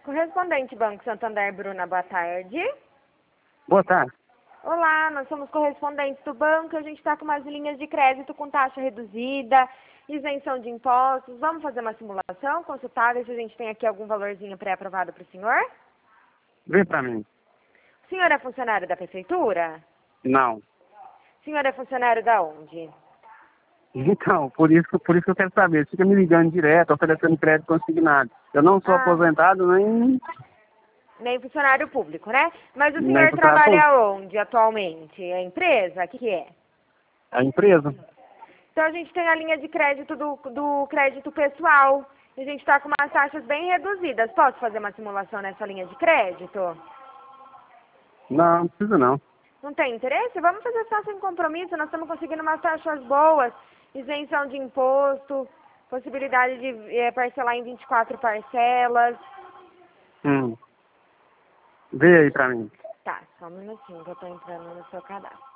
Correspondente Banco Santander, Bruna, boa tarde. Boa tarde. Olá, nós somos correspondentes do banco, a gente está com umas linhas de crédito com taxa reduzida, isenção de impostos. Vamos fazer uma simulação, consultar, ver se a gente tem aqui algum valorzinho pré-aprovado para o senhor? Vê pra mim. O senhor é funcionário da prefeitura? Não. O senhor é funcionário da onde? Então, por isso que eu quero saber. Fica me ligando direto, oferecendo crédito consignado. Eu não sou aposentado Nem funcionário público, né? Mas o nem senhor funcionário trabalha onde atualmente? É empresa? O que é? a empresa. Então a gente tem a linha de crédito do crédito pessoal. E a gente está com umas taxas bem reduzidas. Posso fazer uma simulação nessa linha de crédito? Não precisa não. Não tem interesse? Vamos fazer só sem compromisso. Nós estamos conseguindo umas taxas boas. Isenção de imposto. Possibilidade de parcelar em 24 parcelas. Vê aí pra mim. Tá, só um minutinho que eu estou entrando no seu cadastro.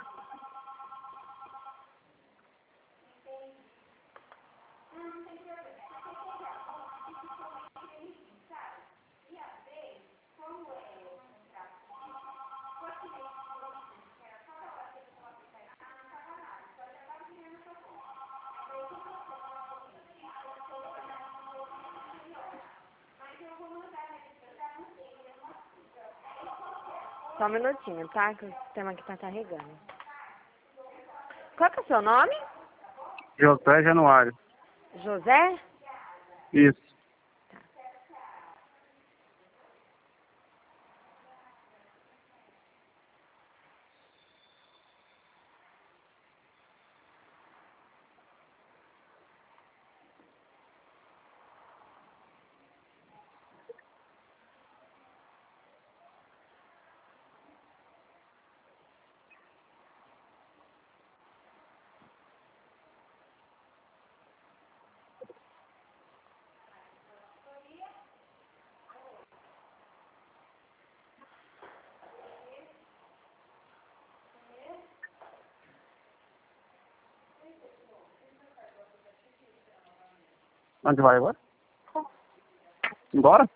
Só um minutinho, tá? Que o sistema aqui tá carregando. Qual que é o seu nome? José Januário. José? Isso. Onde vai agora? Embora?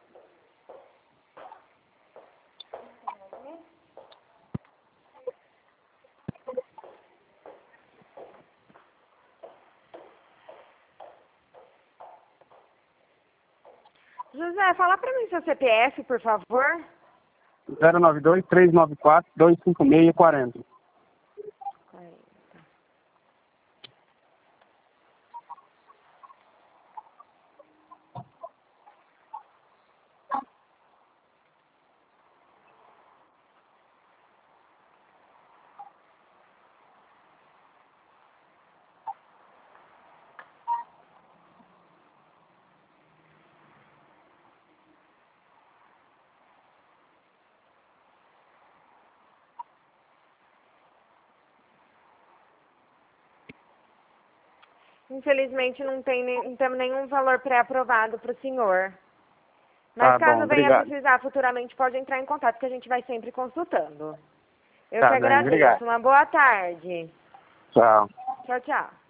José, fala pra mim seu CPF, por favor. 092-394-256-40. Infelizmente não temos nenhum valor pré-aprovado para o senhor. Mas Tá caso bom, venha obrigado. precisar futuramente, pode entrar em contato que a gente vai sempre consultando. Eu Tá que bem, agradeço. obrigado. Uma boa tarde. Tchau. Tchau, tchau.